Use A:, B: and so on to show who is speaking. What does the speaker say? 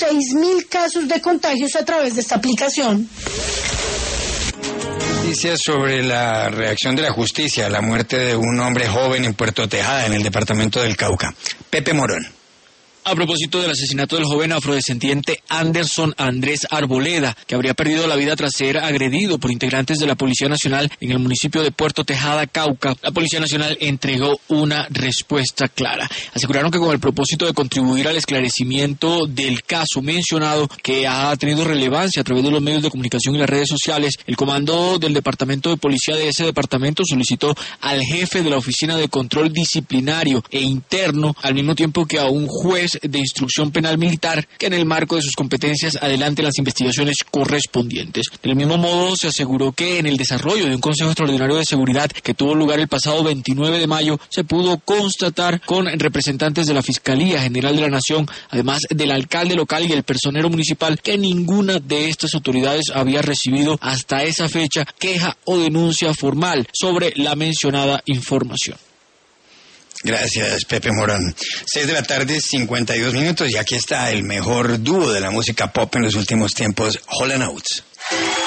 A: 6.000 casos de contagios a través de esta aplicación.
B: Noticias sobre la reacción de la justicia a la muerte de un hombre joven en Puerto Tejada, en el departamento del Cauca. Pepe Morón.
C: A propósito del asesinato del joven afrodescendiente Anderson Andrés Arboleda, que habría perdido la vida tras ser agredido por integrantes de la Policía Nacional en el municipio de Puerto Tejada, Cauca, la Policía Nacional entregó una respuesta clara. Aseguraron que con el propósito de contribuir al esclarecimiento del caso mencionado, que ha tenido relevancia a través de los medios de comunicación y las redes sociales, el comando del Departamento de Policía de ese departamento solicitó al jefe de la Oficina de Control Disciplinario e Interno, al mismo tiempo que a un juez de instrucción penal militar, que en el marco de sus competencias adelante las investigaciones correspondientes. Del mismo modo, se aseguró que en el desarrollo de un Consejo Extraordinario de Seguridad que tuvo lugar el pasado 29 de mayo, se pudo constatar con representantes de la Fiscalía General de la Nación, además del alcalde local y el personero municipal, que ninguna de estas autoridades había recibido hasta esa fecha queja o denuncia formal sobre la mencionada información.
B: Gracias, Pepe Morón. 6:52 p.m, y aquí está el mejor dúo de la música pop en los últimos tiempos, Hall & Oates.